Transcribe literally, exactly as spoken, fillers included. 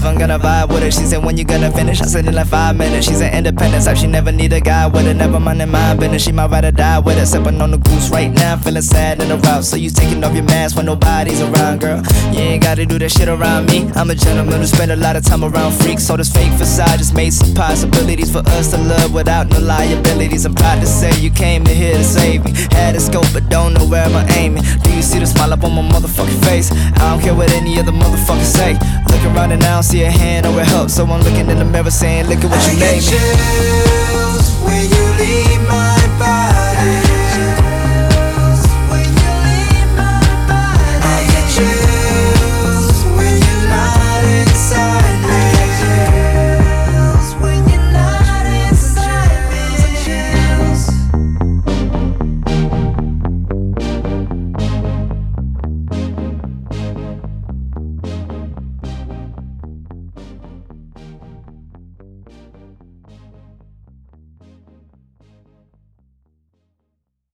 I'm gonna vibe with her. She said, when you gonna finish? I said, in like five minutes. She said, independence type, she never need a guy with her. Never mind in my business, she might rather die with her. Sipping on the goose right now, feeling sad in the route. So you taking off your mask when nobody's around, girl. You ain't gotta do that shit around me. I'm a gentleman who spend a lot of time around freaks. So this fake facade just made some possibilities for us to love without no liabilities. I'm proud to say you came to here to save me. Had a scope but don't know where I'm aiming. Do you see the smile up on my motherfucking face? I don't care what any other motherfucker say. Looking around and I don't see a hand or a help. So I'm looking in the mirror saying, look at what you made me.